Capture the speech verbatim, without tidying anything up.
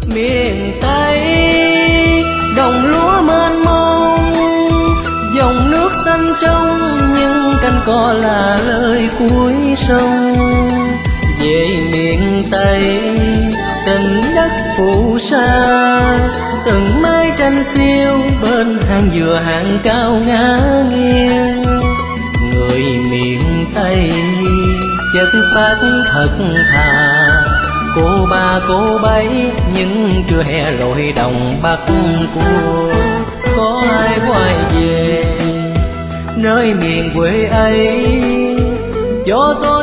Miền Tây đồng lúa mênh mông, dòng nước xanh trong nhưng cánh cò là lời cuối sông. Về miền Tây tình đất phù sa, từng mái tranh xiêu bên hàng dừa hàng cao ngả nghiêng. Người miền Tây chất phát thật thà, cô ba cô bảy những trưa hè lội đồng bắt cua. Có ai quay về nơi miền quê ấy cho tôi